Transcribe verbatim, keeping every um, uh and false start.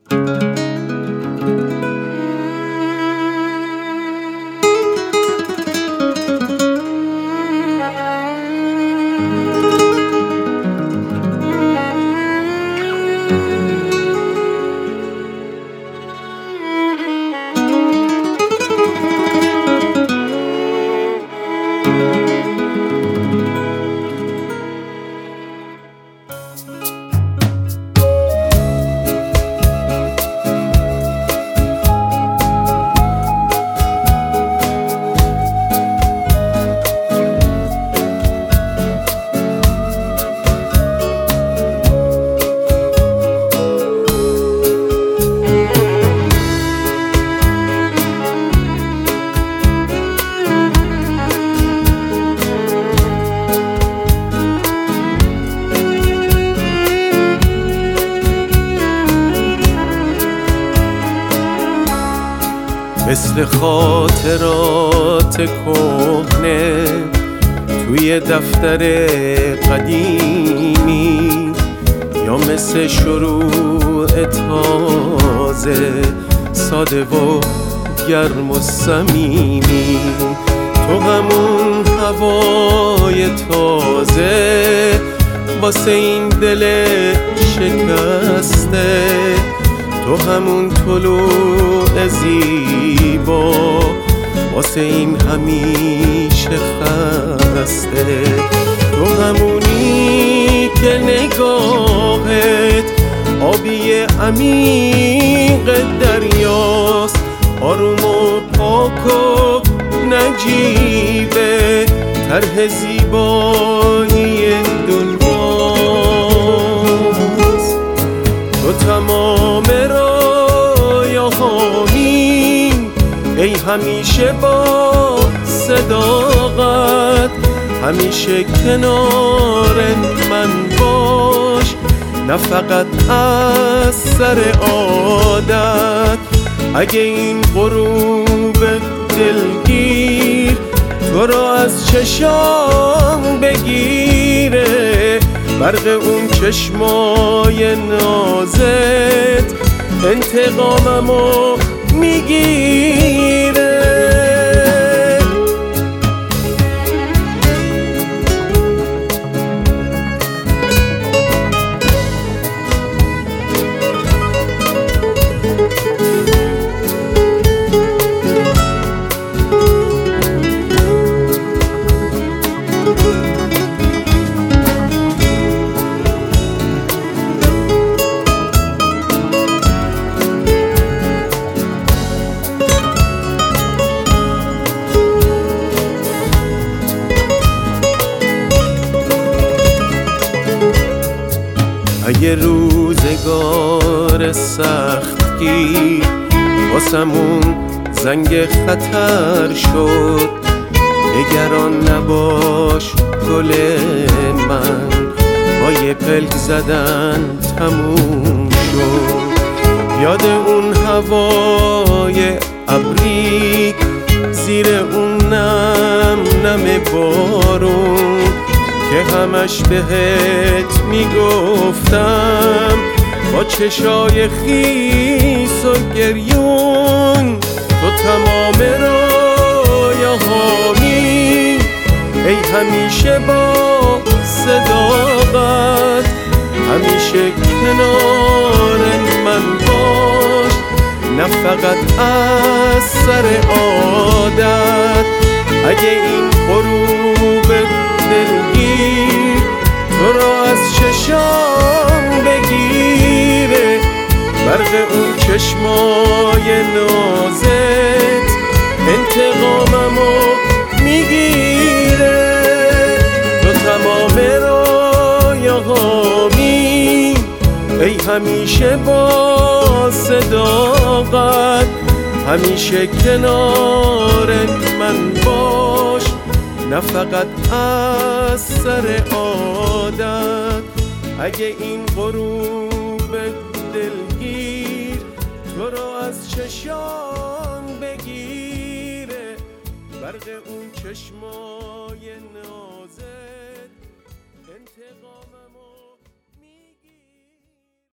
مثل خاطرات کهنه توی دفتر قدیمی، یا مثل شروع تازه ساده و گرم و صمیمی. تو همون هوای تازه واسه این دل شکسته، تو همون طلوع زیبا واسه این همیشه خسته. تو همونی که نگاهت آبی عمیق دریاست، آروم و پاک و نجیبه طرح زیبایی دنیاست. تو تمام رایه‌هامی، ای همیشه با صداقت، همیشه کنار من باش، نه فقط از سر عادت. اگه این غروب دلگیر تو را از چشام بگیره، برق اون چشمای نازت انتقاممو میگیره. اگه روزگار سختگیر واسمون زنگ خطر شد، نگران نباش گل من، با یه پلک زدن تموم شد. یاد اون هوای ابری زیر اون نم نم بارون که همش بهت میگفتم با چشای خیس و گریون. تو تمام رایه‌هامی، ای همیشه با صداقت، همیشه کنار من باش، نه فقط از سر عادت. اگه این غروب دلگیر تو را از چشام بگیره، برق اون چشمای نازت انتقاممو میگیره. تو تمام رایه‌هامی، ای همیشه با صداقت، همیشه کنار من باش، نه فقط از سر عادت. اگه این غروب دلگیر تو را از چشام بگیره، برق اون چشمای نازت انتقام